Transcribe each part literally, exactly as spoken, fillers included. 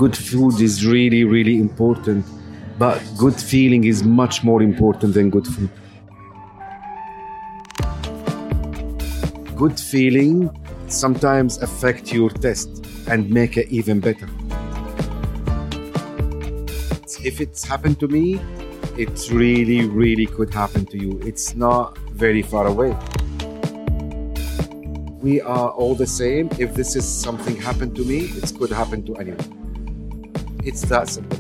good food is really, really important, but good feeling is much more important than good food. Good feeling sometimes affect your taste and make it even better. If it's happened to me, it really, really could happen to you. It's not very far away. We are all the same. If this is something happened to me, it could happen to anyone. It's that simple.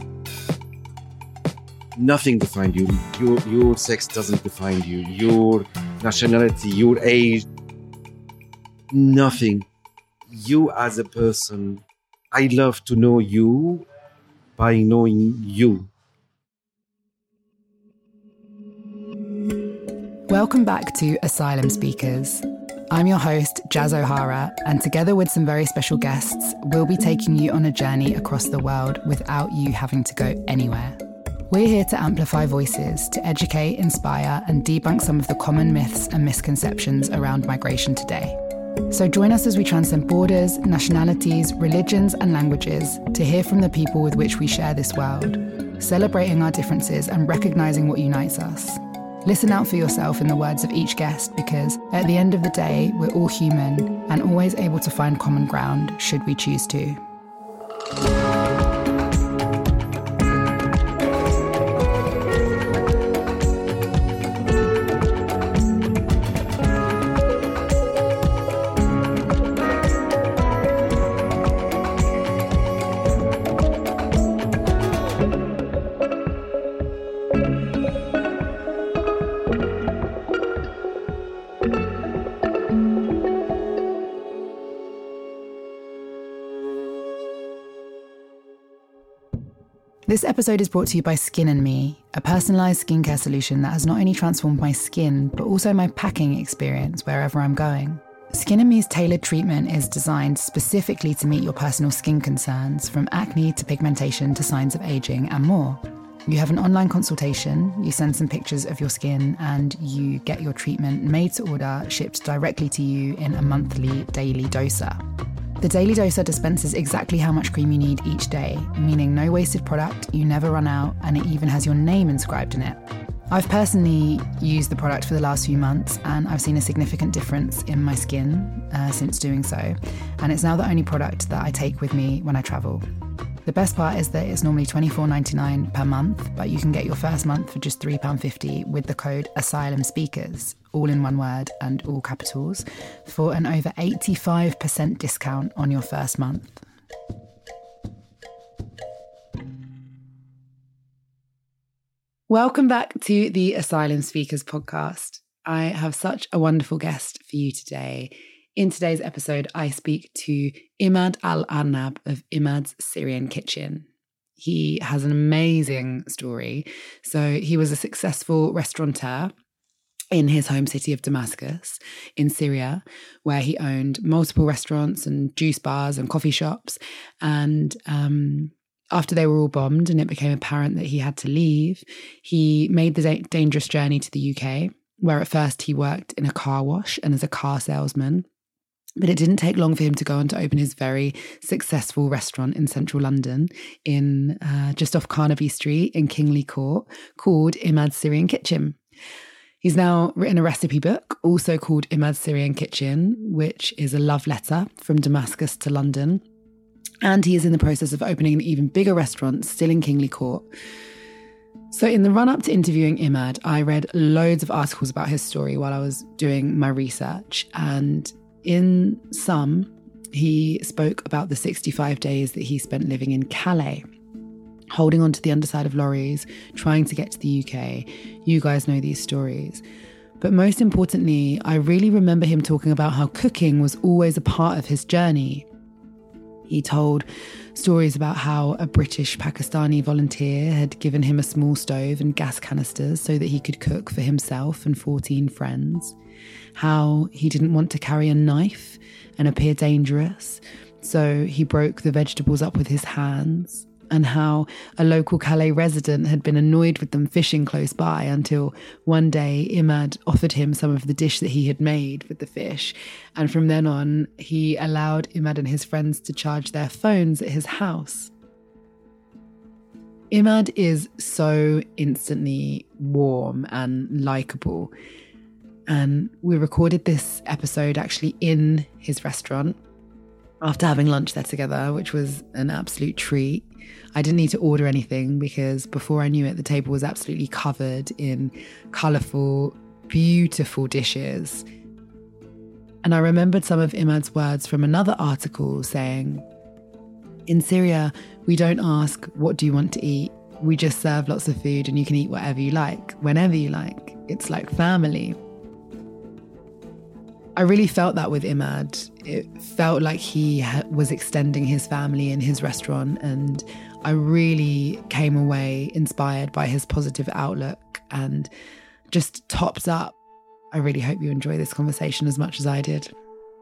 Nothing defines you. Your, your sex doesn't define you. Your nationality, your age, nothing. You as a person, I love to know you by knowing you. Welcome back to Asylum Speakers. I'm your host, Jazz O'Hara, and together with some very special guests, we'll be taking you on a journey across the world without you having to go anywhere. We're here to amplify voices, to educate, inspire, and debunk some of the common myths and misconceptions around migration today. So join us as we transcend borders, nationalities, religions, and languages to hear from the people with which we share this world, celebrating our differences and recognizing what unites us. Listen out for yourself in the words of each guest, because at the end of the day, we're all human and always able to find common ground should we choose to. This episode is brought to you by Skin and Me, a personalised skincare solution that has not only transformed my skin, but also my packing experience wherever I'm going. Skin and Me's tailored treatment is designed specifically to meet your personal skin concerns, from acne to pigmentation to signs of ageing and more. You have an online consultation, you send some pictures of your skin, and you get your treatment made to order, shipped directly to you in a monthly daily doser. The Daily Doser dispenses exactly how much cream you need each day, meaning no wasted product, you never run out, and it even has your name inscribed in it. I've personally used the product for the last few months, and I've seen a significant difference in my skin uh, since doing so, and it's now the only product that I take with me when I travel. The best part is that it's normally twenty-four dollars and ninety-nine cents per month, but you can get your first month for just three pounds fifty with the code Asylum Speakers, all in one word and all capitals, for an over eighty-five percent discount on your first month. Welcome back to the Asylum Speakers podcast. I have such a wonderful guest for you today. In today's episode, I speak to Imad Al-Arnab of Imad's Syrian Kitchen. He has an amazing story. So he was a successful restaurateur in his home city of Damascus in Syria, where he owned multiple restaurants and juice bars and coffee shops. And um, after they were all bombed and it became apparent that he had to leave, he made the da- dangerous journey to the U K, where at first he worked in a car wash and as a car salesman. But it didn't take long for him to go on to open his very successful restaurant in central London, in uh, just off Carnaby Street in Kingly Court, called Imad's Syrian Kitchen. He's now written a recipe book, also called Imad's Syrian Kitchen, which is a love letter from Damascus to London. And he is in the process of opening an even bigger restaurant, still in Kingly Court. So in the run-up to interviewing Imad, I read loads of articles about his story while I was doing my research, and in some, he spoke about the sixty-five days that he spent living in Calais, holding onto the underside of lorries, trying to get to the U K. You guys know these stories. But most importantly, I really remember him talking about how cooking was always a part of his journey. He told stories about how a British Pakistani volunteer had given him a small stove and gas canisters so that he could cook for himself and fourteen friends. How he didn't want to carry a knife and appear dangerous, so he broke the vegetables up with his hands. And how a local Calais resident had been annoyed with them fishing close by until one day Imad offered him some of the dish that he had made with the fish. And from then on, he allowed Imad and his friends to charge their phones at his house. Imad is so instantly warm and likable. And we recorded this episode actually in his restaurant after having lunch there together, which was an absolute treat. I didn't need to order anything because before I knew it, the table was absolutely covered in colourful, beautiful dishes. And I remembered some of Imad's words from another article saying, in Syria, we don't ask, what do you want to eat? We just serve lots of food and you can eat whatever you like, whenever you like. It's like family. I really felt that with Imad. It felt like he ha- was extending his family in his restaurant, and I really came away inspired by his positive outlook and just topped up. I really hope you enjoy this conversation as much as I did.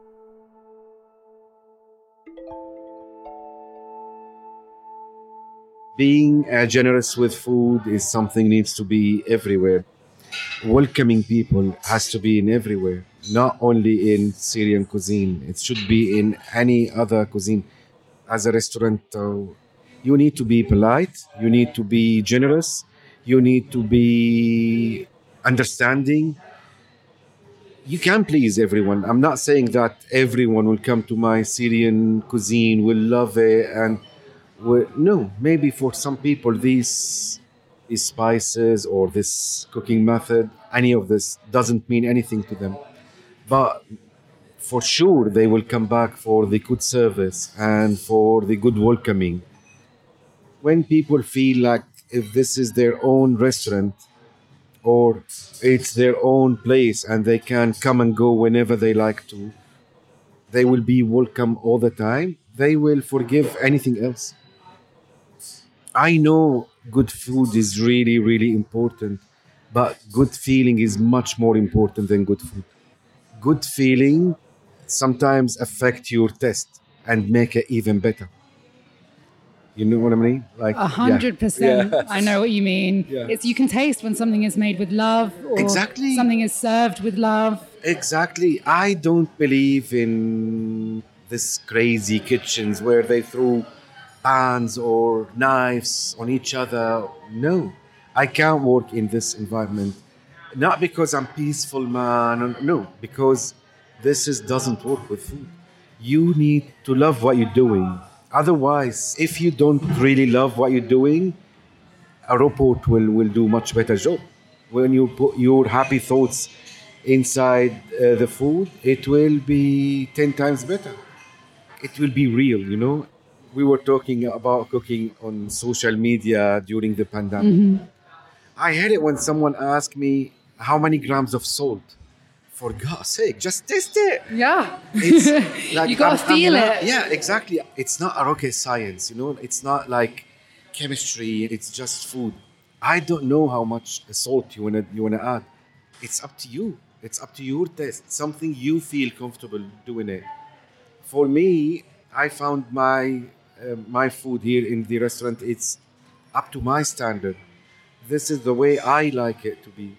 Being uh, generous with food is something needs to be everywhere. Welcoming people has to be in everywhere, not only in Syrian cuisine. It should be in any other cuisine. As a restaurant, uh, you need to be polite, you need to be generous, you need to be understanding. You can please everyone. I'm not saying that everyone will come to my Syrian cuisine, will love it, and will, no, maybe for some people these these spices or this cooking method, any of this doesn't mean anything to them. But for sure they will come back for the good service and for the good welcoming. When people feel like if this is their own restaurant or it's their own place and they can come and go whenever they like to, they will be welcome all the time. They will forgive anything else. I know good food is really, really important, but good feeling is much more important than good food. Good feeling sometimes affect your taste and make it even better. You know what I mean? Like a hundred percent. Yeah. I know what you mean. Yeah. It's you can taste when something is made with love, or Exactly. something is served with love. Exactly. I don't believe in this crazy kitchens where they throw pans or knives on each other. No, I can't work in this environment. Not because I'm peaceful, man. No, because this is, doesn't work with food. You need to love what you're doing. Otherwise, if you don't really love what you're doing, a robot will, will do much better job. When you put your happy thoughts inside uh, the food, it will be ten times better. It will be real, you know. We were talking about cooking on social media during the pandemic. Mm-hmm. I hate it when someone asks me how many grams of salt. For God's sake, just taste it. Yeah. It's like you gotta I'm, feel I'm not, it. Yeah, exactly. It's not a rocket science, you know. It's not like chemistry. It's just food. I don't know how much salt you wanna you wanna add. It's up to you. It's up to your taste. Something you feel comfortable doing it. For me, I found my uh, my food here in the restaurant. It's up to my standard. This is the way I like it to be.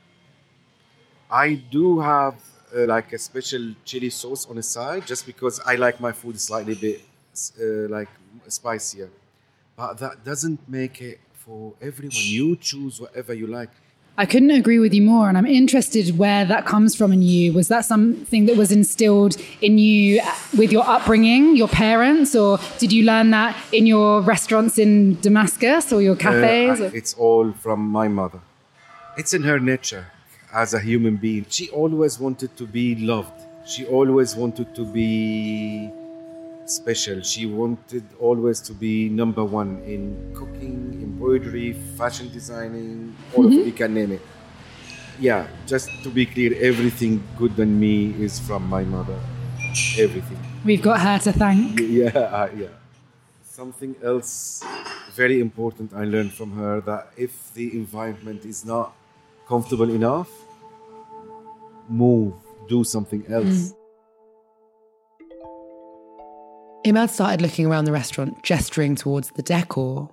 I do have uh, like a special chili sauce on the side just because I like my food slightly bit uh, like spicier. But that doesn't make it for everyone. You choose whatever you like. I couldn't agree with you more, and I'm interested where that comes from in you. Was that something that was instilled in you with your upbringing, your parents, or did you learn that in your restaurants in Damascus or your cafes? Uh, I, it's all from my mother. It's in her nature as a human being. She always wanted to be loved. She always wanted to be special. She wanted always to be number one in cooking, embroidery, fashion designing, all mm-hmm. of it, you can name it. Yeah, just to be clear, everything good in me is from my mother. Everything. We've got her to thank. Yeah, uh, yeah. Something else very important I learned from her, that if the environment is not comfortable enough, move, do something else. Mm. Imad started looking around the restaurant, gesturing towards the decor.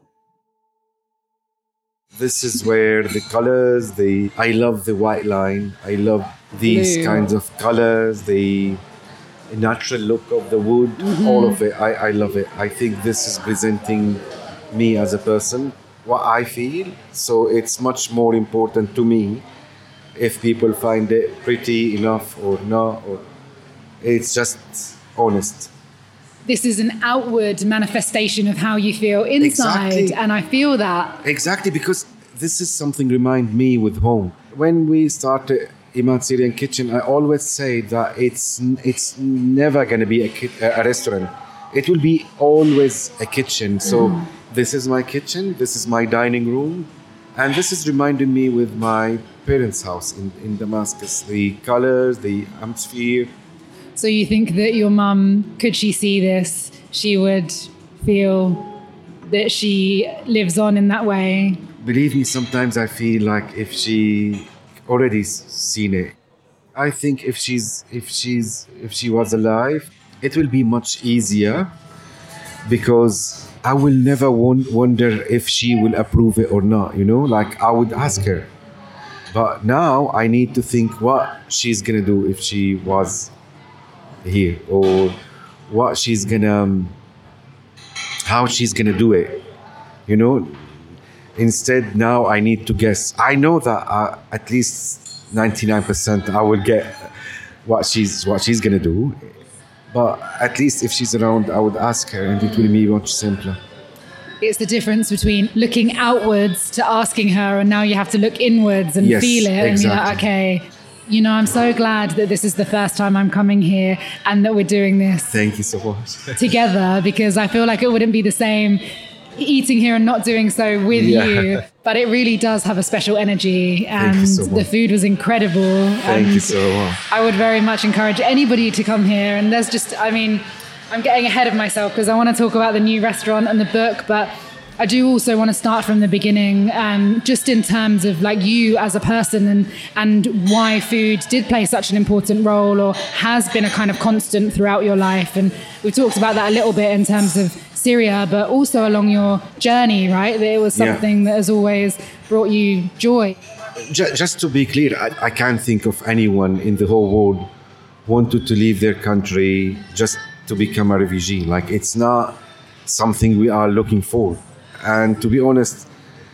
This is where the colors, the I love the white line. I love these Blue. kinds of colors, the natural look of the wood, mm-hmm. all of it. I, I love it. I think this is presenting me as a person. what I feel. So it's much more important to me if people find it pretty enough or not, or it's just honest. This is an outward manifestation of how you feel inside. Exactly. And I feel that. Exactly, because this is something remind me with home. When we started Imad Syrian Kitchen, I always say that it's it's never going to be a, ki- a restaurant. It will be always a kitchen. So mm. this is my kitchen, this is my dining room, and this is reminding me with my parents' house in, in Damascus. The colors, the atmosphere. So you think that your mum, could she see this, she would feel that she lives on in that way? Believe me, sometimes I feel like if she already seen it. I think if she's if she's if she was alive, it will be much easier, because I will never wonder if she will approve it or not. You know, like I would ask her, but now I need to think what she's gonna do if she was here, or what she's gonna, how she's gonna do it. You know. Instead, now I need to guess. I know that uh, at least ninety-nine percent I will get what she's what she's gonna do. But at least if she's around, I would ask her, and it will be much simpler. It's the difference between looking outwards to asking her, and now you have to look inwards and yes, feel it. Exactly. And you're like, okay, you know, I'm so glad that this is the first time I'm coming here and that we're doing this. Thank you so much. Together, because I feel like it wouldn't be the same eating here and not doing so with yeah. you, but it really does have a special energy, and so the food was incredible. Thank and you so much. I would very much encourage anybody to come here, and there's just, I mean, I'm getting ahead of myself because I want to talk about the new restaurant and the book, but I do also want to start from the beginning, um, just in terms of like you as a person, and and why food did play such an important role, or has been a kind of constant throughout your life. And we've talked about that a little bit in terms of Syria, but also along your journey, right? That it was something yeah. that has always brought you joy. Just to be clear, I, I can't think of anyone in the whole world wanted to leave their country just to become a refugee. Like, it's not something we are looking for. And to be honest,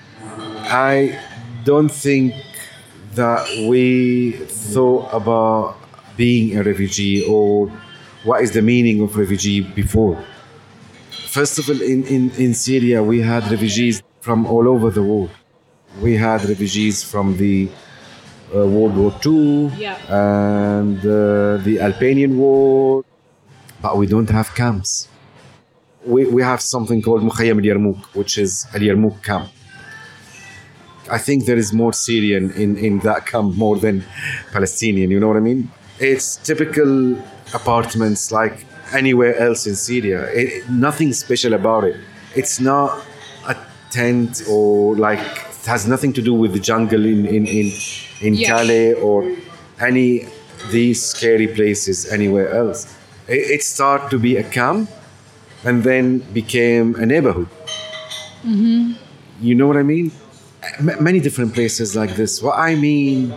I don't think that we thought about being a refugee or what is the meaning of refugee before. First of all, in, in, in Syria, we had refugees from all over the world. We had refugees from the uh, World War Two yeah. and uh, the Albanian War, but we don't have camps. We, we have something called Mukhayyam al-Yarmouk, which is a Yarmouk camp. I think there is more Syrian in, in that camp more than Palestinian, you know what I mean? It's typical apartments like anywhere else in Syria. It, nothing special about it. It's not a tent, or like, it has nothing to do with the jungle in, in, in, in yeah. Calais or any these scary places anywhere else. It, it started to be a camp and then became a neighborhood. Mm-hmm. You know what I mean? M- many different places like this. What I mean,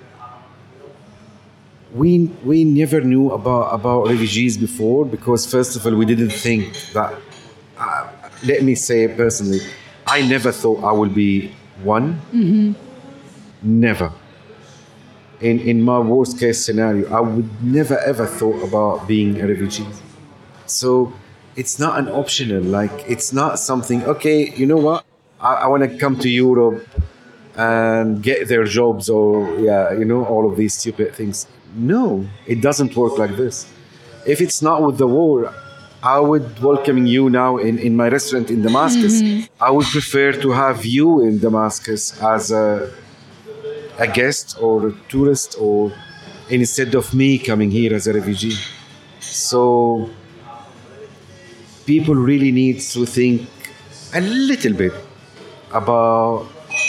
we we never knew about, about refugees before, because first of all, we didn't think that, uh, let me say it personally, I never thought I would be one. Mm-hmm. Never. In, in my worst case scenario, I would never ever thought about being a refugee. So it's not an optional, like, it's not something, okay, you know what, I, I want to come to Europe and get their jobs, or, yeah, you know, all of these stupid things. No, it doesn't work like this. If it's not with the war, I would welcome you now in, in my restaurant in Damascus. Mm-hmm. I would prefer to have you in Damascus as a, a guest or a tourist, or instead of me coming here as a refugee. So people really need to think a little bit about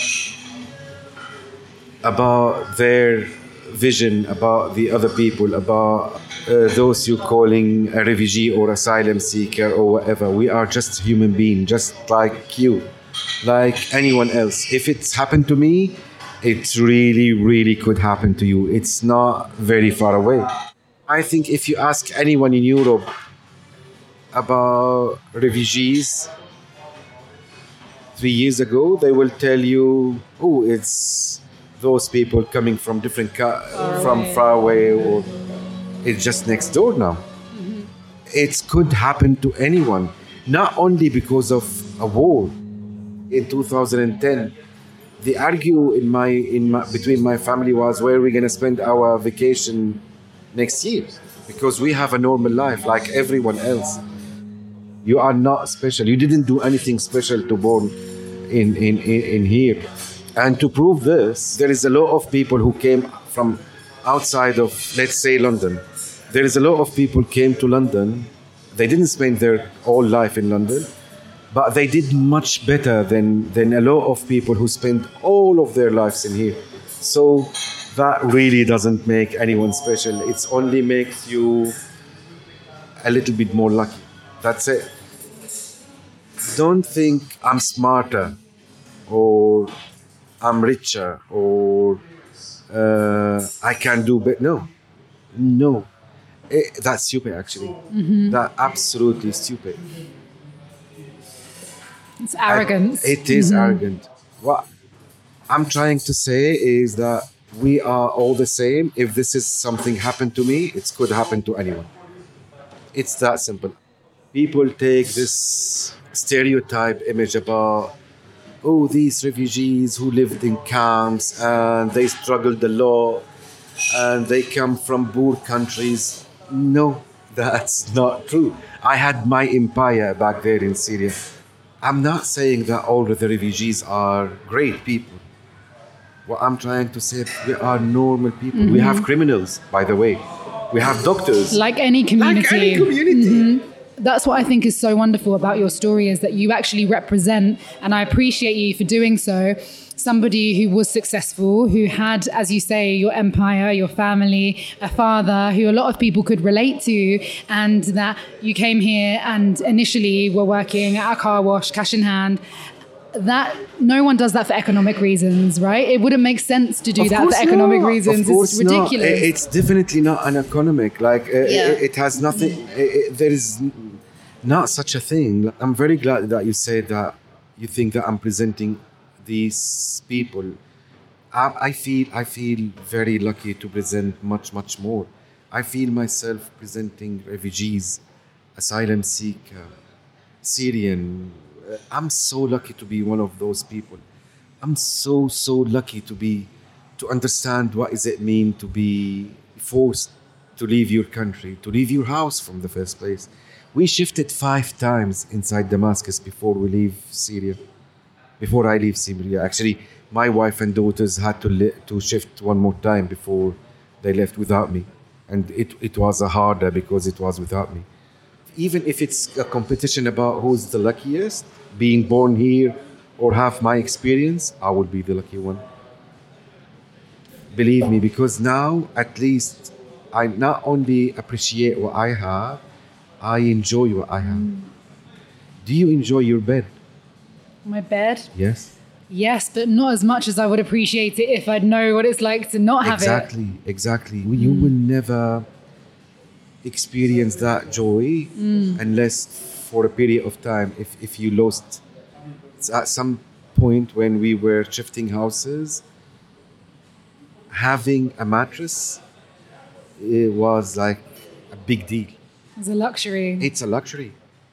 about their vision, about the other people, about uh, those you're calling a refugee or asylum seeker or whatever. We are just human beings, just like you, like anyone else. If it's happened to me, it really, really could happen to you. It's not very far away. I think if you ask anyone in Europe about refugees, three years ago, they will tell you, oh, it's those people coming from different, ca- from away. far away, or it's just next door now. It could happen to anyone, not only because of a war. In two thousand ten, the argue in my in my, between my family was where we're gonna spend our vacation next year, because we have a normal life like everyone else. You are not special. You didn't do anything special to born in in in, in here. And to prove this, there is a lot of people who came from outside of, let's say, London. There is a lot of people came to London. They didn't spend their whole life in London, but they did much better than, than a lot of people who spend all of their lives in here. So that really doesn't make anyone special. It only makes you a little bit more lucky. That's it. Don't think I'm smarter or I'm richer or uh, I can do better. No, no. It, that's stupid, actually. Mm-hmm. That's absolutely stupid. It's arrogance. I, it is mm-hmm. arrogant. What I'm trying to say is that we are all the same. If this is something happened to me, it could happen to anyone. It's that simple. People take this stereotype image about, oh, these refugees who lived in camps and they struggled a lot and they come from poor countries. No, that's not true. I had my empire back there in Syria. I'm not saying that all of the refugees are great people. What I'm trying to say, we are normal people. Mm-hmm. We have criminals, by the way. We have doctors. Like any community. Like any community. Mm-hmm. That's what I think is so wonderful about your story, is that you actually represent, and I appreciate you for doing so, somebody who was successful, who had, as you say, your empire, your family, a father who a lot of people could relate to, and that you came here and initially were working at a car wash, cash in hand. That no one does that for economic reasons, right? It wouldn't make sense to do of that for economic not. reasons. It's ridiculous. Not. It's definitely not an economic. Like uh, yeah. it, it has nothing. It, it, there is not such a thing. I'm very glad that you said that. You think that I'm presenting these people. I, I feel. I feel very lucky to present much, much more. I feel myself presenting refugees, asylum seeker, Syrian. I'm so lucky to be one of those people. I'm so, so lucky to be, to understand what does it mean to be forced to leave your country, to leave your house from the first place. We shifted five times inside Damascus before we leave Syria. Before I leave Syria, actually, my wife and daughters had to li- to shift one more time before they left without me. And it, it was a harder because it was without me. Even if it's a competition about who's the luckiest, being born here or have my experience, I will be the lucky one. Believe me, because now at least I not only appreciate what I have, I enjoy what I have. Mm. Do you enjoy your bed? My bed? Yes. Yes, but not as much as I would appreciate it if I'd know what it's like to not have exactly, it. Exactly, exactly. Mm. You will never experience that joy mm. unless for a period of time, if, if you lost. It's at some point when we were shifting houses, having a mattress, it was like a big deal. It's a luxury. It's a luxury.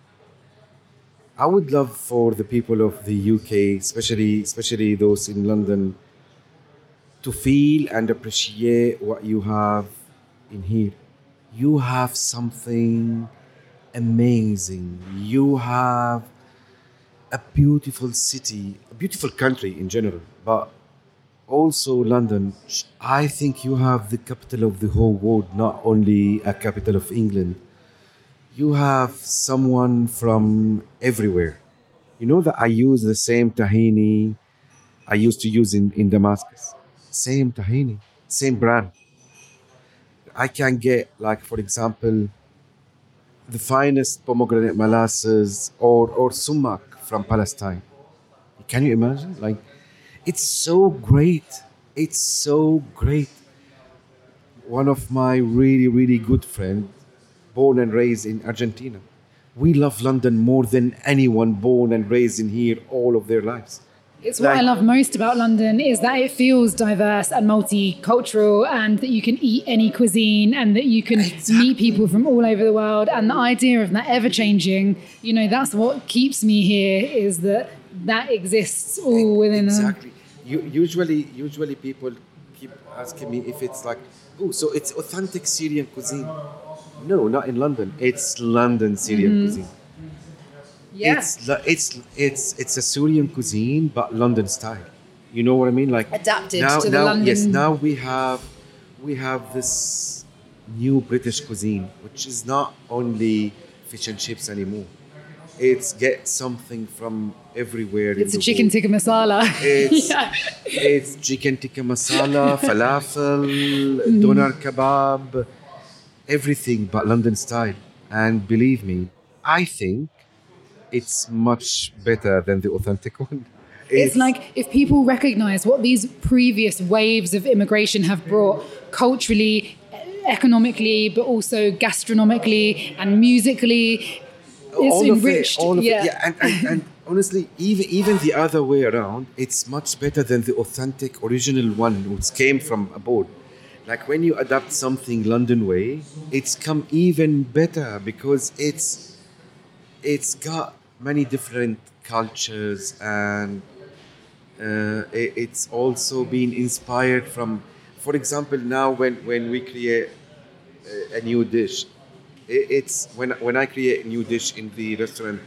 I would love for the people of the U K, especially especially those in London, to feel and appreciate what you have in here. You have something amazing. You have a beautiful city, a beautiful country in general, but also London. I think you have the capital of the whole world, not only a capital of England. You have someone from everywhere. You know that I use the same tahini I used to use in, in Damascus. Same tahini, same brand. I can get, like, for example, the finest pomegranate molasses or, or sumac from Palestine. Can you imagine? Like, it's so great. It's so great. One of my really, really good friends, born and raised in Argentina. we love London more than anyone born and raised in here all of their lives. It's what Like- I love most about London is that it feels diverse and multicultural, and that you can eat any cuisine, and that you can meet people from all over the world. And the idea of that ever changing, you know, that's what keeps me here, is that that exists all within Exactly. You, usually, usually people keep asking me if it's like, oh, so it's authentic Syrian cuisine. No, not in London. It's London Syrian Mm-hmm. cuisine. Yeah. It's li- it's it's it's a Syrian cuisine, but London style. You know what I mean? Like Adapted now, to the now, London- Yes, now we have we have this new British cuisine, which is not only fish and chips anymore. It's get something from everywhere. It's in a the chicken world. tikka masala. It's Yeah. it's chicken tikka masala, falafel, Mm-hmm. doner kebab, everything but London style. And believe me, I think it's much better than the authentic one. It's like if people recognize what these previous waves of immigration have brought culturally, economically, but also gastronomically and musically, it's all of enriched. it, all of yeah. it. Yeah, and, and, and honestly, even even the other way around, it's much better than the authentic original one, which came from abroad. Like when you adapt something London way, it's come even better because it's it's got many different cultures, and uh, it, it's also been inspired from, for example, now when when we create a, a new dish, it, it's when when I create a new dish in the restaurant,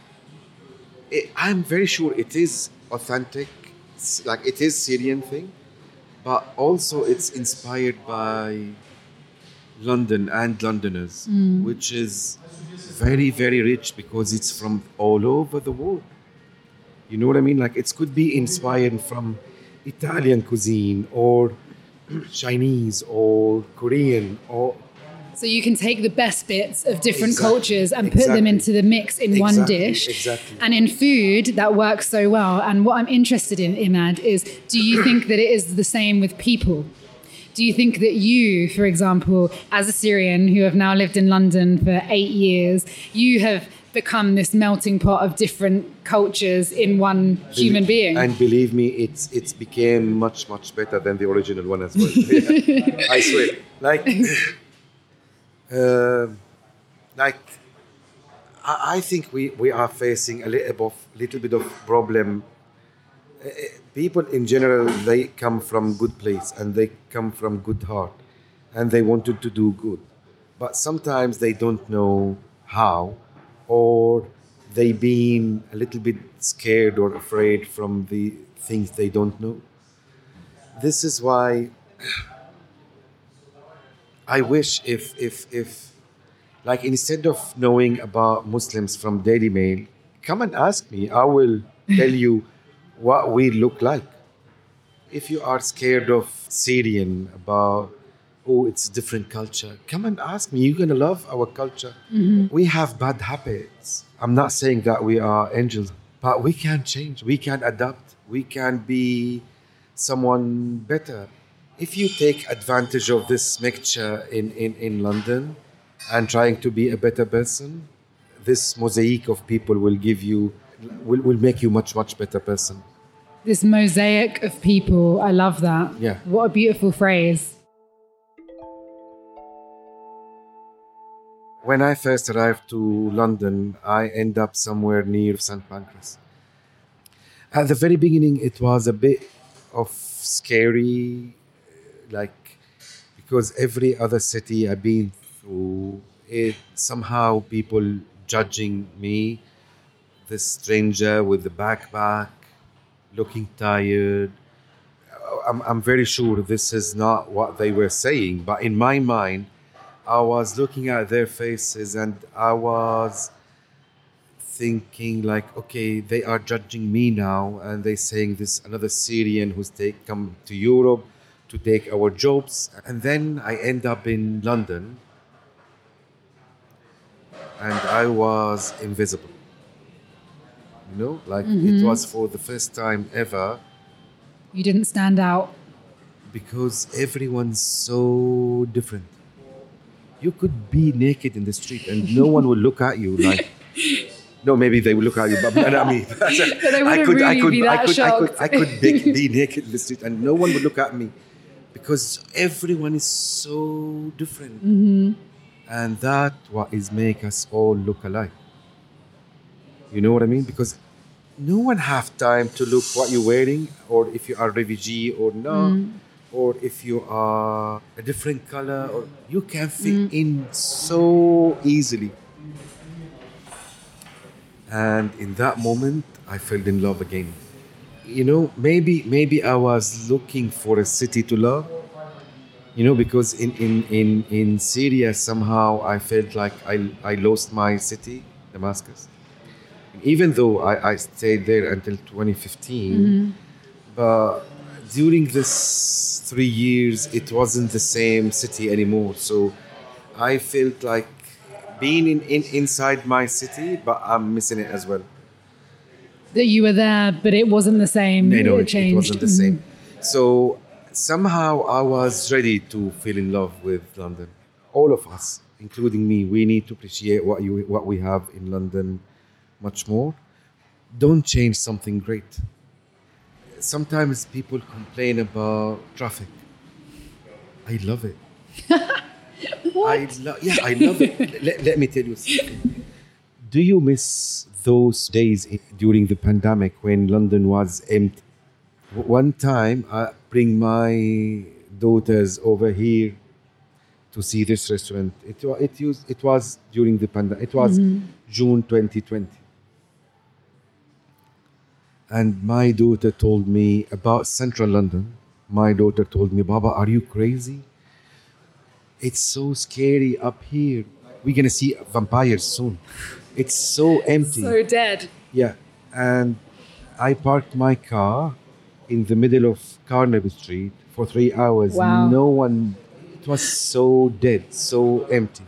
it, I'm very sure it is authentic, it's like it is Syrian thing, but also it's inspired by London and Londoners, which is very, very rich because it's from all over the world. You know what I mean? Like it could be inspired from Italian cuisine or Chinese or Korean or So you can take the best bits of different Exactly. cultures and put them Exactly. into the mix in one Exactly. dish. Exactly. And in food, that works so well. And what I'm interested in, Imad, is do you think that it is the same with people? Do you think that you, for example, as a Syrian who have now lived in London for eight years, you have become this melting pot of different cultures in one human being? And believe me, it's it's became much much better than the original one as well. Yeah. I swear. Like, uh, like I, I think we, we are facing a little bit of, little bit of problem. Uh, people in general, they come from good place and they come from good heart, and they wanted to do good, but sometimes they don't know how, or they been a little bit scared or afraid from the things they don't know. This is why I wish if if if like instead of knowing about Muslims from Daily Mail, come and ask me. I will tell you what we look like. If you are scared of Syrian, about oh it's a different culture, come and ask me. You're gonna love our culture. We have bad habits. I'm not saying that we are angels, but we can change. We can adapt. We can be someone better. If you take advantage of this mixture in, in, in London and trying to be a better person, this mosaic of people will give you, will, will make you much, much better person. This mosaic of people, I love that. Yeah. What a beautiful phrase. When I first arrived to London, I end up somewhere near Saint Pancras. At the very beginning, it was a bit of scary, like, because every other city I've been through, it somehow people judging me, this stranger with the backpack, looking tired. I'm, I'm very sure this is not what they were saying, but in my mind, I was looking at their faces and I was thinking like, okay, they are judging me now, and they saying this another Syrian who's take come to Europe to take our jobs. And then I end up in London and I was invisible. You know, like it was for the first time ever, You didn't stand out. because everyone's so different. you could be naked in the street and no one will look at you like. No, maybe they will look at you, but not me. But they wouldn't really be that I could, shocked. I could, I could be, be naked in the street and no one would look at me because everyone is so different. Mm-hmm. And that what is make us all look alike. You know what I mean? Because no one have time to look what you're wearing or if you are refugee or not, mm. or if you are a different color, or you can fit mm. in so easily. And in that moment, I fell in love again. You know, maybe maybe I was looking for a city to love. You know, because in, in, in, in Syria, somehow I felt like I, I lost my city, Damascus. Even though I, I stayed there until twenty fifteen, mm-hmm. but during this three years, it wasn't the same city anymore. So I felt like being in, in inside my city, but I'm missing it as well. That you were there, but it wasn't the same. No, no, it, it, changed. it wasn't the same. Mm-hmm. So somehow I was ready to fall in love with London. All of us, including me, we need to appreciate what you what we have in London much more. Don't change something great. Sometimes people complain about traffic. I love it. What? I lo- yeah, I love it. let, let me tell you something. Do you miss those days in, during the pandemic when London was empty? One time, I bring my daughters over here to see this restaurant. It, it, used, it was during the pandemic. It was mm-hmm. June twenty twenty. And my daughter told me about central London. My daughter told me, Baba, are you crazy? It's so scary up here. We're going to see vampires soon. It's so empty. So dead. Yeah. And I parked my car in the middle of Carnaby Street for three hours. Wow. No one, it was so dead, so empty.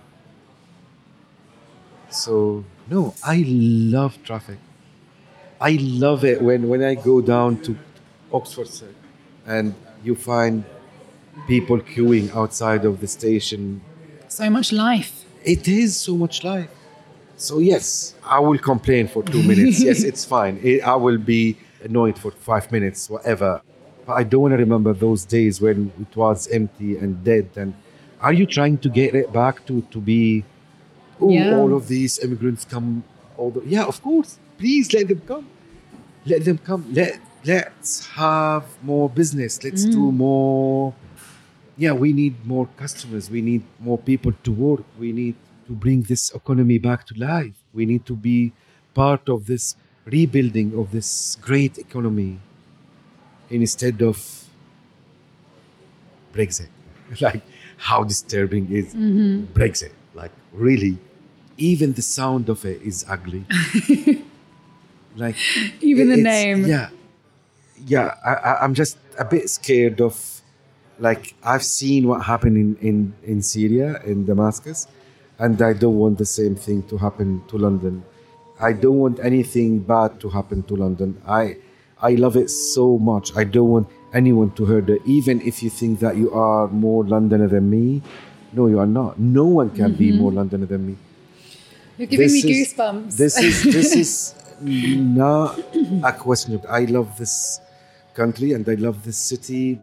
So, no, I love traffic. I love it when, when I go down to Oxford Circle and you find people queuing outside of the station. So much life. It is so much life. So yes, I will complain for two minutes. Yes, it's fine. I will be annoyed for five minutes, whatever. But I don't want to remember those days when it was empty and dead. And are you trying to get it back to, to be, oh, yeah. all of these immigrants come? All the, yeah, of course. Please let them come. Let them come. Let, let's have more business. Let's mm. do more. Yeah, we need more customers. We need more people to work. We need to bring this economy back to life. We need to be part of this rebuilding of this great economy instead of Brexit. Like, how disturbing is mm-hmm. Brexit? Like, really, even the sound of it is ugly. Like, even the name. Yeah, yeah. I, I, I'm just a bit scared of. Like, I've seen what happened in, in, in Syria, in Damascus, and I don't want the same thing to happen to London. I don't want anything bad to happen to London. I I love it so much. I don't want anyone to hurt it. Even if you think that you are more Londoner than me, no, you are not. No one can mm-hmm. be more Londoner than me. You're giving this me is, goosebumps. This is this is not a question. I love this country and I love this city.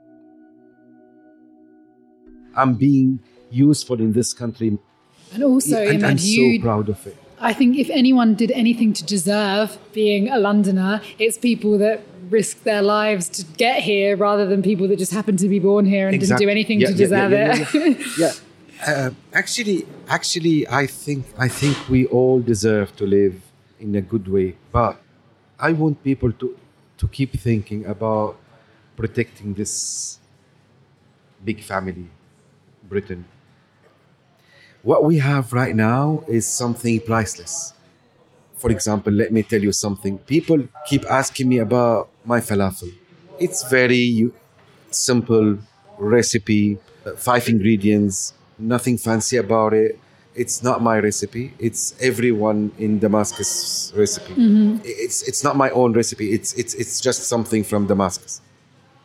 I'm being useful in this country. And also, and Imad, I'm you, so proud of it. I think if anyone did anything to deserve being a Londoner, it's people that risk their lives to get here rather than people that just happen to be born here and exactly. didn't do anything yeah, to yeah, deserve yeah, yeah, it. Yeah. yeah. Uh, actually, actually, I think I think we all deserve to live in a good way. But I want people to to keep thinking about protecting this big family, Britain. What we have right now is something priceless. For example, let me tell you something. People keep asking me about my falafel. It's very simple recipe, five ingredients, nothing fancy about it. It's not my recipe. It's everyone in Damascus recipe. Mm-hmm. It's it's not my own recipe. It's it's it's just something from Damascus.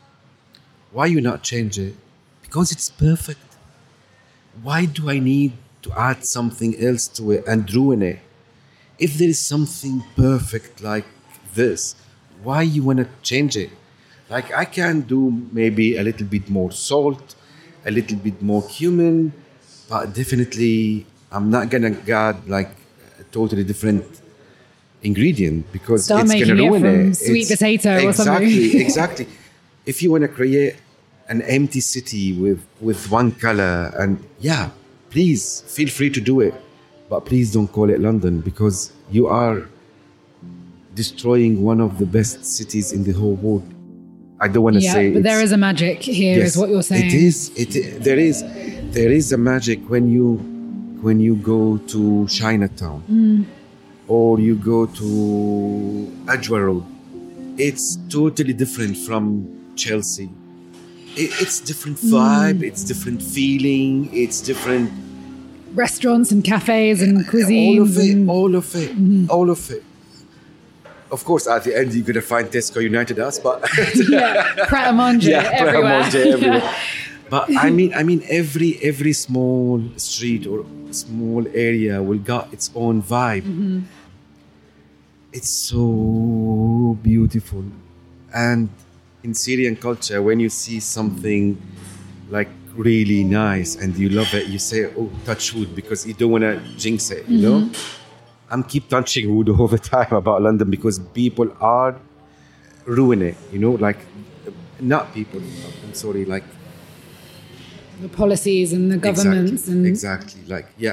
Why you not change it? Because it's perfect. Why do I need to add something else to it and ruin it. If there is something perfect like this, why you want to change it? Like, I can do maybe a little bit more salt, a little bit more cumin, but definitely I'm not gonna add like a totally different ingredient because Start it's making gonna it ruin from it. sweet It's- potato or something. Exactly, exactly. If you want to create an empty city with with one color, and yeah, please feel free to do it, but please don't call it London because you are destroying one of the best cities in the whole world. I don't want to Yeah, say, but there it's- is a magic here, is Yes, what you're saying. It is. It i- there is there is a magic when you when you go to Chinatown Mm. or you go to Ajwa Road. It's totally different from Chelsea. It, it's different Mm. vibe. It's different feeling. It's different. Restaurants and cafes and cuisines. All of it. and- All of it. All of it. Of course, at the end you're gonna find Tesco United us, but yeah, Pret a Manger yeah, everywhere. Manger everywhere. But I mean, I mean, every every small street or small area will got its own vibe. Mm-hmm. It's so beautiful, and in Syrian culture, when you see something like really nice and you love it, you say, "Oh, touch wood," because you don't want to jinx it. You know, I'm keep touching wood all the time about London because people are ruining it. You know, like not people. I'm sorry, like. The policies and the governments. Exactly, and exactly. Like, yeah.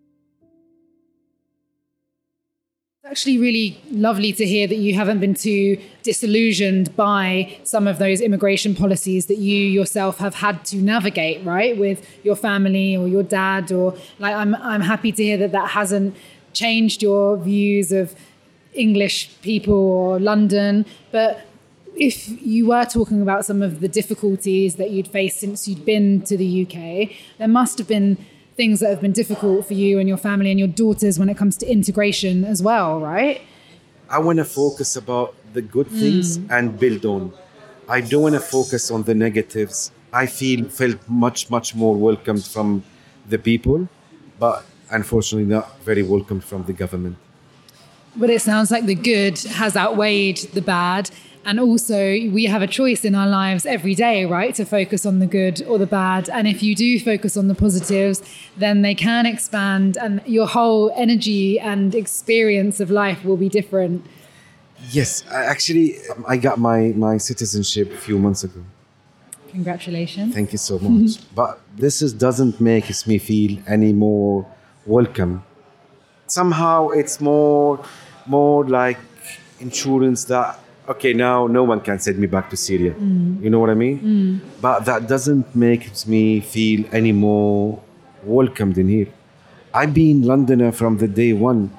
It's actually really lovely to hear that you haven't been too disillusioned by some of those immigration policies that you yourself have had to navigate, right, with your family or your dad, or like I'm I'm happy to hear that that hasn't changed your views of English people or London. But if you were talking about some of the difficulties that you'd faced since you'd been to the U K, there must have been things that have been difficult for you and your family and your daughters when it comes to integration as well, right? I want to focus about the good things and build on. I don't want to focus on the negatives. I feel felt much, much more welcomed from the people, but unfortunately not very welcomed from the government. But it sounds like the good has outweighed the bad. And also, we have a choice in our lives every day, right, to focus on the good or the bad. And if you do focus on the positives, then they can expand and your whole energy and experience of life will be different. Yes, I actually, um, I got my, my citizenship a few months ago. Congratulations. Thank you so much. But this is, doesn't make me feel any more welcome. Somehow it's more, more like insurance that, okay, now no one can send me back to Syria. Mm. You know what I mean? Mm. But that doesn't make me feel any more welcomed in here. I've been Londoner from the day one.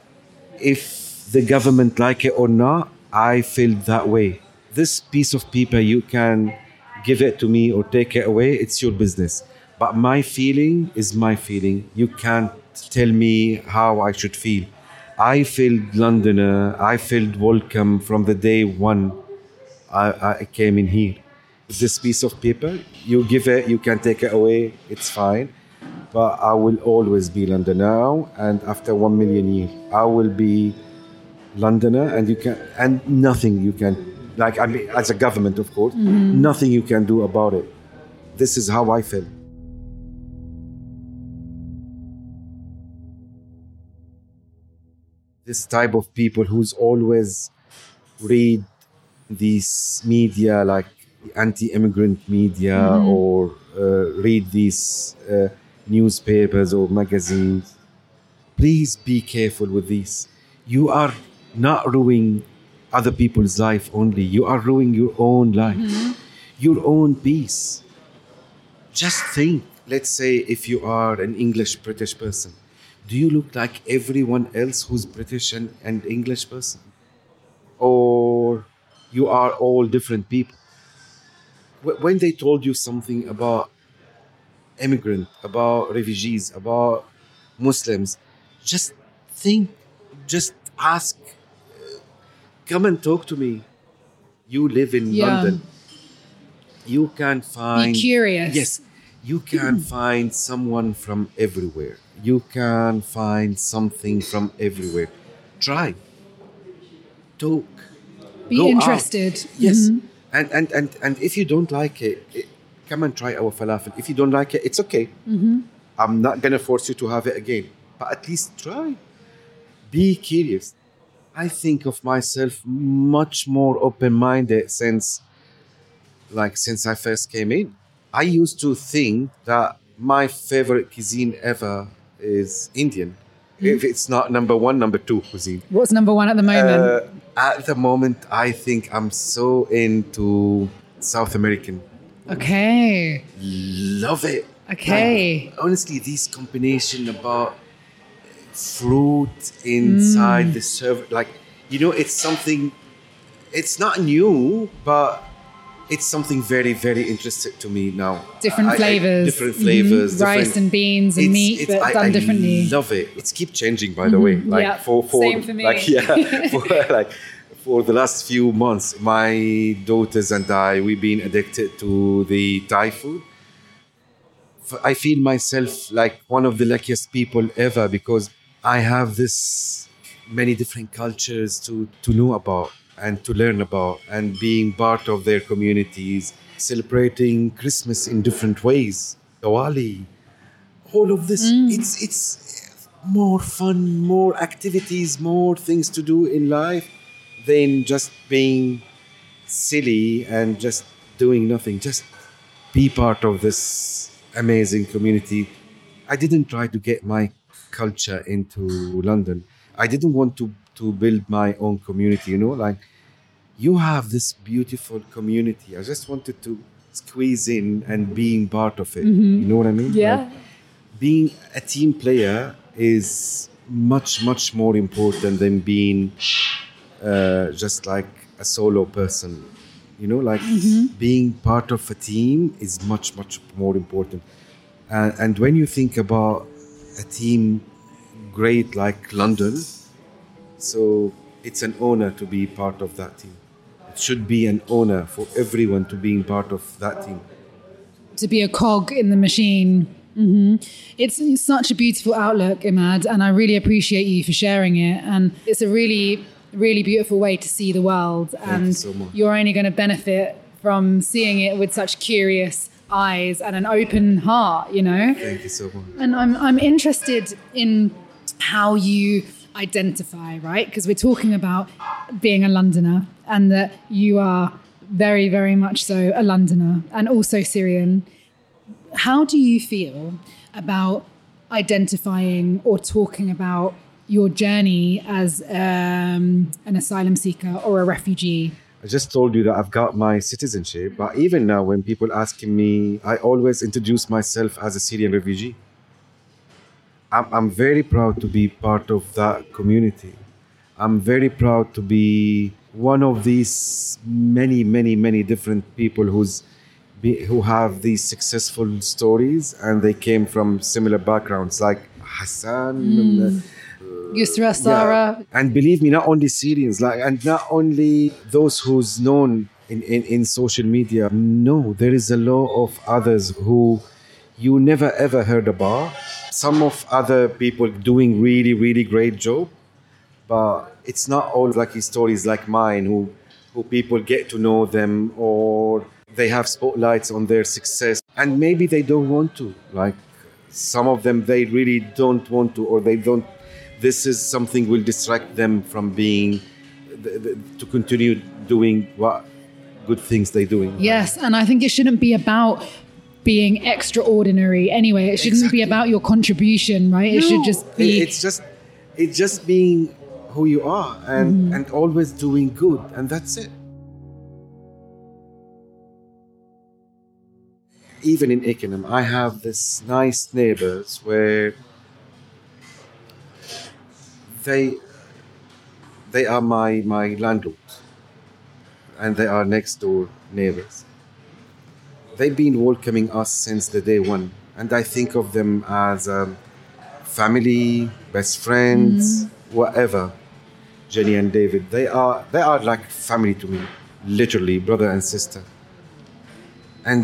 If the government like it or not, I feel that way. This piece of paper, you can give it to me or take it away. It's your business. But my feeling is my feeling. You can't tell me how I should feel. I felt Londoner. I felt welcome from the day one I, I came in here. This piece of paper, you give it, you can take it away, it's fine. But I will always be Londoner now, and after one million years, I will be Londoner, and you can, and nothing you can, like I mean, as a government, of course, mm-hmm. nothing you can do about it. This is how I feel. This type of people who's always read these media like anti-immigrant media mm-hmm. or uh, read these uh, newspapers or magazines. Please be careful with these. You are not ruining other people's life only. You are ruining your own life, mm-hmm. your own peace. Just think, let's say if you are an English British person, do you look like everyone else who's British and, and English person? Or you are all different people? When they told you something about immigrant, about refugees, about Muslims, just think, just ask, come and talk to me. You live in yeah. London. You can find... Be curious. Yes. you can find someone from everywhere. You can find something from everywhere. Try. Talk. Be Go out. interested. Yes. And, and, and, and if you don't like it, it, come and try our falafel. If you don't like it, it's okay. I'm not going to force you to have it again. But at least try. Be curious. I think of myself much more open-minded since, like, since I first came in. I used to think that my favorite cuisine ever is Indian. If it's not number one, number two cuisine. What's number one at the moment? Uh, at the moment, I think I'm so into South American. Okay. Love it. Okay. Like, honestly, this combination about fruit inside Mm. the serve, like, you know, it's something, it's not new, but it's something very, very interesting to me now. Different I- I- flavors. different flavors. Mhm. Rice different- and beans and It's- meat, it's- but I, done I differently. love it. It's keep changing, by the way. Like Yeah, for, for same for me. Like yeah, for, like for the last few months, my daughters and I, we've been addicted to the Thai food. F- I feel myself like one of the luckiest people ever because I have this many different cultures to, to know about and to learn about, and being part of their communities, celebrating Christmas in different ways, Diwali, all of this. It's it's more fun, more activities, more things to do in life than just being silly and just doing nothing. Just be part of this amazing community. I didn't try to get my culture into London. I didn't want to to build my own community, you know, like you have this beautiful community. I just wanted to squeeze in and being part of it. You know what I mean? Yeah. Like, being a team player is much, much more important than being uh, just like a solo person. You know, like being part of a team is much, much more important. And, and when you think about a team great like London, so it's an honor to be part of that team. It should be an honor for everyone to be part of that team. To be a cog in the machine. hmm It's, it's such a beautiful outlook, Imad, and I really appreciate you for sharing it. And it's a really, really beautiful way to see the world. and you so much. You're only going to benefit from seeing it with such curious eyes and an open heart, you know? Thank you so much. And I'm I'm interested in how you identify, right? Because we're talking about being a Londoner and that you are very, very much so a Londoner and also Syrian. How do you feel about identifying or talking about your journey as um, an asylum seeker or a refugee? I just told you that I've got my citizenship, but even now when people asking me, I always introduce myself as a Syrian refugee. I'm, I'm very proud to be part of that community. I'm very proud to be one of these many, many, many different people who's be, who have these successful stories and they came from similar backgrounds like Hassan. Mm. Yusra, Sarah. Yeah. And believe me, not only Syrians, like, and not only those who's known in, in, in social media. No, there is a lot of others who you never ever heard about. Some of other people doing really, really great job, but it's not all lucky stories like mine who, who people get to know them or they have spotlights on their success and maybe they don't want to. Like some of them, they really don't want to, or they don't. This is something will distract them from being, the, the, to continue doing what good things they're doing. Yes, and I think it shouldn't be about being extraordinary anyway. It shouldn't Exactly. be about your contribution, right? It No, should just be... it- It's just, it's just being who you are and, and always doing good, and that's it. Even in Ickenham, I have this nice neighbors where they they are my my landlords and they are next door neighbors. They've been welcoming us since the day one, and I think of them as um, family, best friends, whatever. Jenny and David, they are they are like family to me, literally brother and sister. And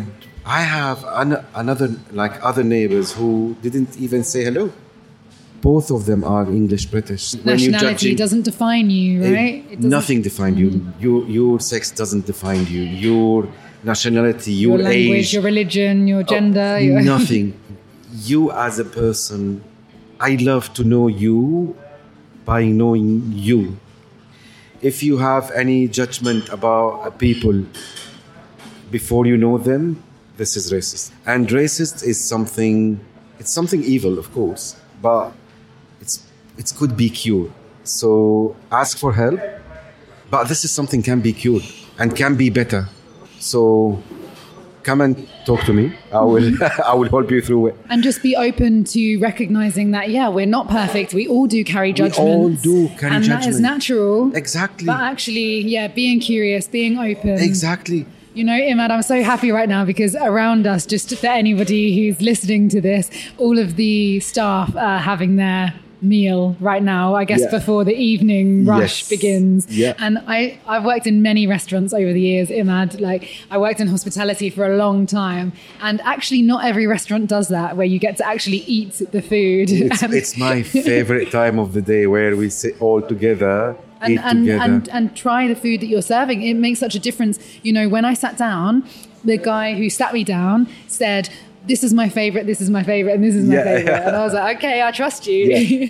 I have an, another, like other neighbors who didn't even say hello. Both of them are English British. When you're Nationality judging, doesn't define you, it- right? It doesn't- nothing defines you. Your your sex doesn't define you. Your nationality, your, Your language, age, your religion, your oh, gender. your- nothing. You as a person, I love to know you by knowing you. If you have any judgment about a people before you know them, this is racist. And racist is something, it's something evil, of course, but it's it could be cured. So ask for help, but this is something can be cured and can be better. So come and talk to me. I will I will help you through it. And just be open to recognizing that, yeah, we're not perfect. We all do carry judgments. all do carry and that is judgment. natural. Exactly. But actually, yeah, being curious, being open. Exactly. You know, Imad, I'm so happy right now because around us, just for anybody who's listening to this, all of the staff are having their meal right now, I guess, Yeah. before the evening rush Yes. begins. Yeah. And I, I've worked in many restaurants over the years, Imad. Like, I worked in hospitality for a long time. And actually, not every restaurant does that, where you get to actually eat the food. It's, And- it's my favorite time of the day where we sit all together, and, eat and, together. and and try the food that you're serving. It makes such a difference. You know, when I sat down, the guy who sat me down said, "This is my favorite, this is my favorite, and this is my Yeah. favorite." And I was like, "Okay, I trust you." Yeah.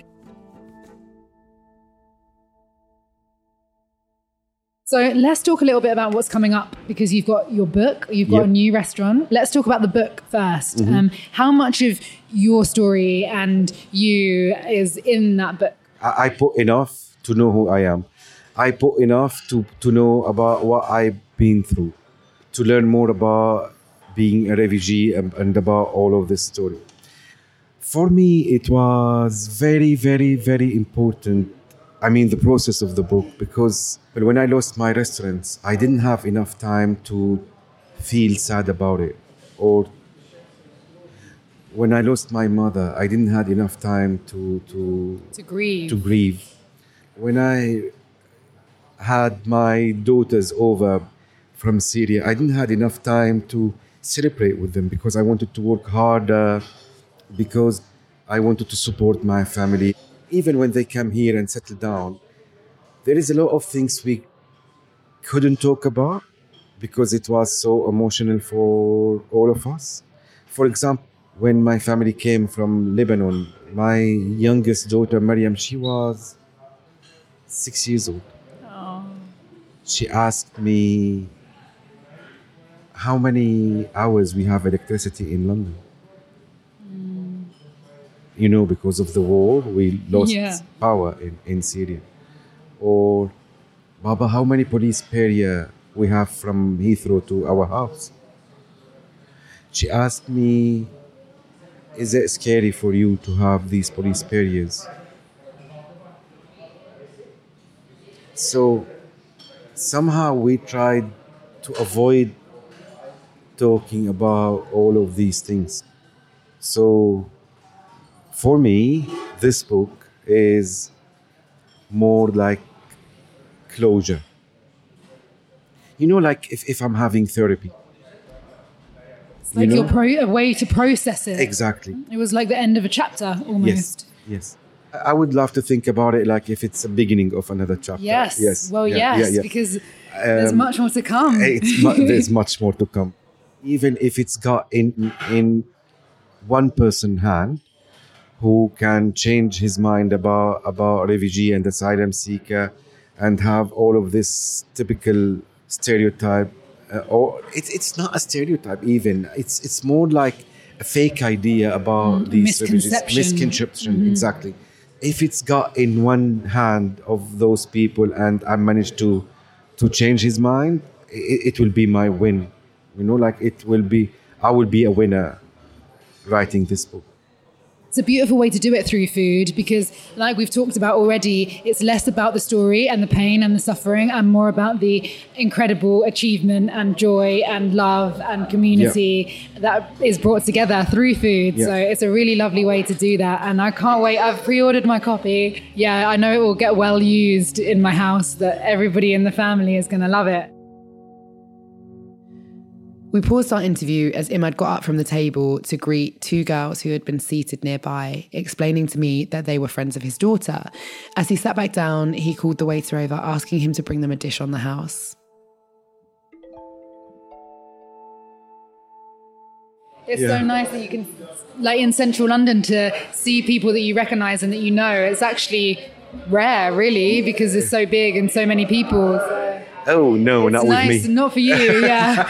So let's talk a little bit about what's coming up, because you've got your book, you've got Yep. a new restaurant. Let's talk about the book first. Mm-hmm. Um, how much of your story and you is in that book? I, I put enough to know who I am. I put enough to, to know about what I've been through, to learn more about being a refugee and, and about all of this story. For me, it was very, very, very important. I mean, the process of the book, because when I lost my restaurants, I didn't have enough time to feel sad about it. Or when I lost my mother, I didn't have enough time to, to, To grieve. to grieve. When I had my daughters over from Syria, I didn't have enough time to celebrate with them because I wanted to work harder, because I wanted to support my family. Even when they come here and settle down, there is a lot of things we couldn't talk about because it was so emotional for all of us. For example, when my family came from Lebanon, my youngest daughter, Maryam, she was six years old. She asked me how many hours we have electricity in London. You know, because of the war, we lost Yeah. power in, in Syria. Or, Baba, how many police per year we have from Heathrow to our house? She asked me, is it scary for you to have these police periods? So somehow we tried to avoid talking about all of these things. So for me, this book is more like closure. You know, like if, if I'm having therapy. It's like you know? your pro- a way to process it. Exactly. It was like the end of a chapter almost. Yes. Yes. I would love to think about it like if it's a beginning of another chapter. Yes. Yes. Well, Yeah, yes, yeah, yeah. because there's Um, much more to come. It's mu- there's much more to come. Even if it's got in in one person hand who can change his mind about about refugee and asylum seeker and have all of this typical stereotype, uh, or it's it's not a stereotype even. It's it's more like a fake idea about Mm, these refugees. misconception. Misconception, exactly. If it's got in one hand of those people and I managed to to change his mind, it, it will be my win. You know, like it will be, I will be a winner writing this book. It's a beautiful way to do it through food because, like we've talked about already, it's less about the story and the pain and the suffering and more about the incredible achievement and joy and love and community that is brought together through food. Yeah. So it's a really lovely way to do that. And I can't wait. I've pre-ordered my copy. Yeah, I know it will get well used in my house, that everybody in the family is going to love it. We paused our interview as Imad got up from the table to greet two girls who had been seated nearby, explaining to me that they were friends of his daughter. As he sat back down, he called the waiter over, asking him to bring them a dish on the house. It's Yeah. so nice that you can, like in central London, to see people that you recognise and that you know. It's actually rare, really, because it's so big and so many people. So Oh, no, not it's nice, with me. not for you, yeah.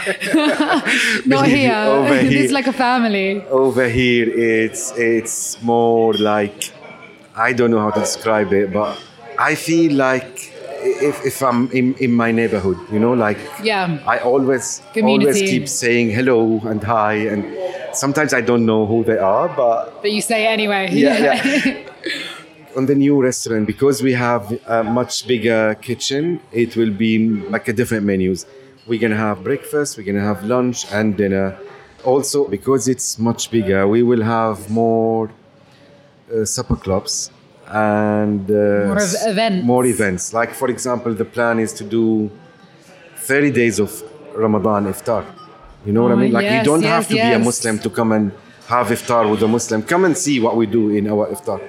Not Believe me, here. over This here- is like a family. Over here, it's it's more like, I don't know how to describe it, but I feel like if, if I'm in, in my neighborhood, you know, like Yeah. I always Community. always keep saying hello and hi, and sometimes I don't know who they are, but But you say it anyway. yeah, yeah. On the new restaurant, because we have a much bigger kitchen, it will be like a different menus. We're gonna have breakfast, we're gonna have lunch and dinner. Also, because it's much bigger, we will have more uh, supper clubs and uh, More of events. More events. Like for example, the plan is to do thirty days of Ramadan iftar. You know what I Oh, mean? Like yes, you don't yes, have to be a yes. Muslim to come and have iftar with a Muslim. Come and see what we do in our iftar.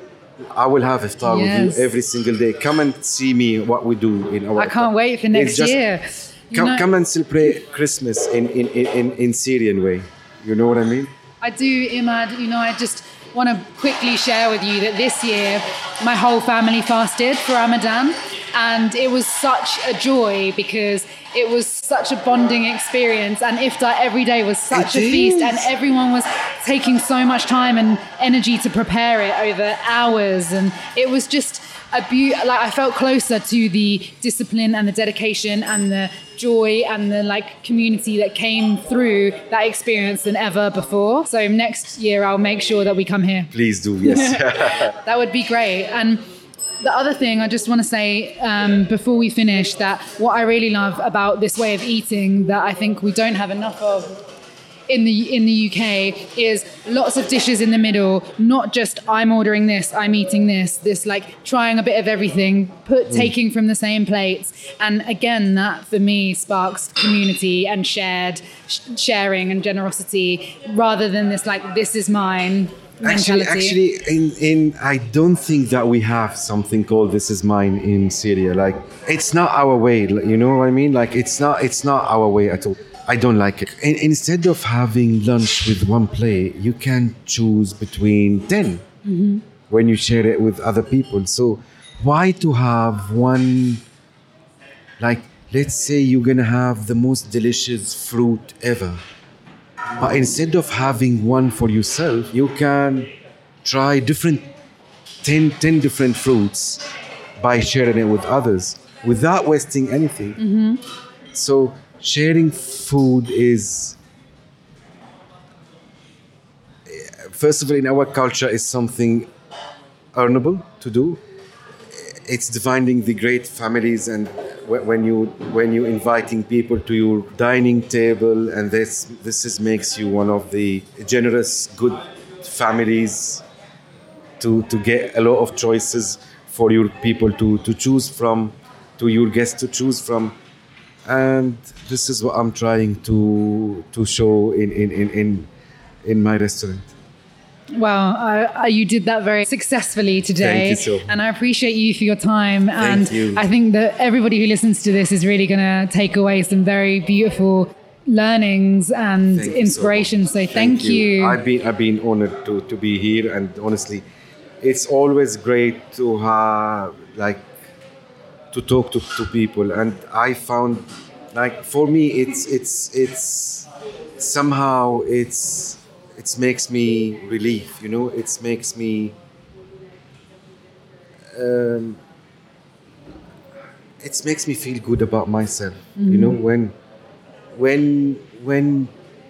I will have iftar Yes. with you every single day. Come and see me what we do in our I can't iftar. wait for It's next just- year. You Come, know- come and celebrate Christmas in, in, in, in, in Syrian way. You know what I mean? I do, Imad. You know, I just want to quickly share with you that this year my whole family fasted for Ramadan, and it was such a joy because it was such a bonding experience, and iftar every day was such It a feast, is. and everyone was taking so much time and energy to prepare it over hours, and it was just a beaut. Like I felt closer to the discipline and the dedication and the joy and the like community that came through that experience than ever before. So next year I'll make sure that we come here. Please do, yes. That would be great. And the other thing I just want to say um, before we finish, that what I really love about this way of eating that I think we don't have enough of in the in the U K is lots of dishes in the middle, not just I'm ordering this, I'm eating this, this like trying a bit of everything, put taking from the same plates. And again, that for me sparks community and shared sh- sharing and generosity rather than this like this is mine Actually, mentality. actually, in, in I don't think that we have something called "this is mine" in Syria. Like, it's not our way. like, You know what I mean? Like, it's not, it's not our way at all. I don't like it. In, instead of having lunch with one plate, you can choose between ten Mm-hmm. when you share it with other people. So, why to have one? Like, let's say you're gonna have the most delicious fruit ever. But instead of having one for yourself, you can try different ten, ten different fruits by sharing it with others without wasting anything. Mm-hmm. So sharing food is, first of all, in our culture, is something earnable to do. It's defining the great families, and wh- when you when you inviting people to your dining table, and this this is makes you one of the generous, good families to to get a lot of choices for your people to to choose from, to your guests to choose from, and this is what I'm trying to to show in in in in, in my restaurant. Well, I, I, you did that very successfully today. Thank you so much. And I appreciate you for your time. And you. I think that everybody who listens to this is really going to take away some very beautiful learnings and Thank you so inspiration. much. So, thank, you. I've been I've been honored to, to be here, and honestly, it's always great to have like to talk to, to people. And I found like for me it's it's it's somehow it's it makes me relief, you know. It makes me um, it makes me feel good about myself, mm-hmm. you know, when when when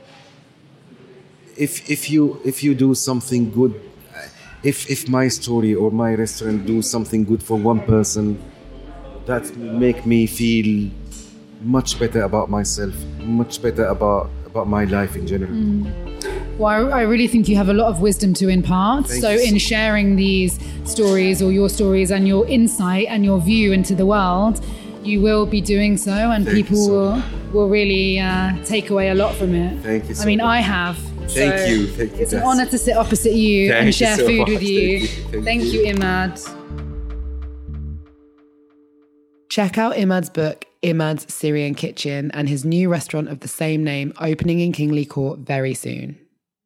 if if you if you do something good, if if my story or my restaurant do something good for one person, that make me feel much better about myself, much better about about my life in general. Mm. Well, I really think you have a lot of wisdom to impart. Thank so you so in much. sharing these stories or your stories and your insight and your view into the world, you will be doing so, and Thank you people so will much. will really uh, take away a lot from it. Thank you so I mean, much. I have. Thank so you. Thank you. It's an Jess. honor to sit opposite you Thank and you share so food much. with you. Thank you. Thank Thank you. you, Imad. Check out Imad's book, Imad's Syrian Kitchen, and his new restaurant of the same name opening in Kingly Court very soon.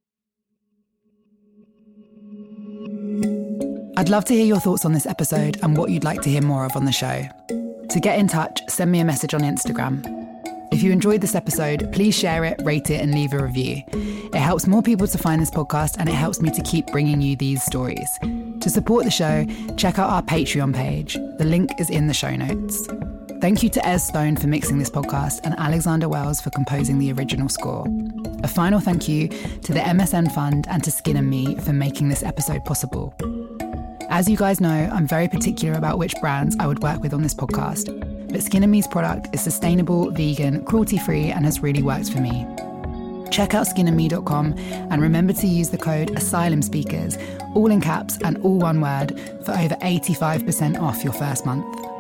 I'd love to hear your thoughts on this episode and what you'd like to hear more of on the show. To get in touch, send me a message on Instagram. If you enjoyed this episode, please share it, rate it, and leave a review. It helps more people to find this podcast, and it helps me to keep bringing you these stories. To support the show, check out our Patreon page. The link is in the show notes. Thank you to Ez Stone for mixing this podcast and Alexander Wells for composing the original score. A final thank you to the M S N Fund and to Skin and Me for making this episode possible. As you guys know, I'm very particular about which brands I would work with on this podcast, but Skin and Me's product is sustainable, vegan, cruelty-free, and has really worked for me. Check out skin and me dot com and remember to use the code Asylum Speakers, all in caps and all one word, for over eighty-five percent off your first month.